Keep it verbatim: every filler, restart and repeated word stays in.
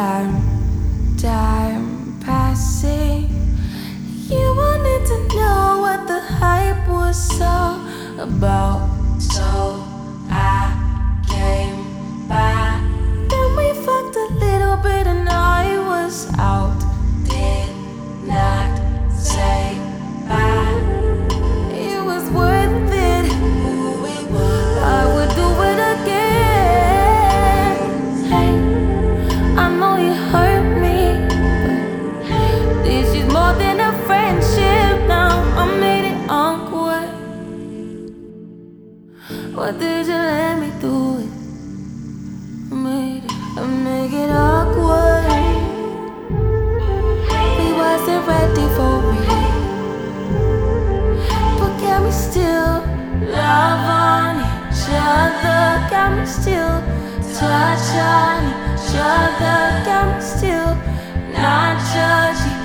time, time passing. You wanted to know what the hype was all about, so I came by. Then we fucked a little bit and I was out. Did not say bye. It was worth it. I would do it again. Hey, I know you hurt me, but this is more than a friendship now. I made it awkward. Why did you let me do it? I made it, I make it awkward. We wasn't ready for it, but can we still love on each other? Can we still touch on each other? Can we still not judge each other?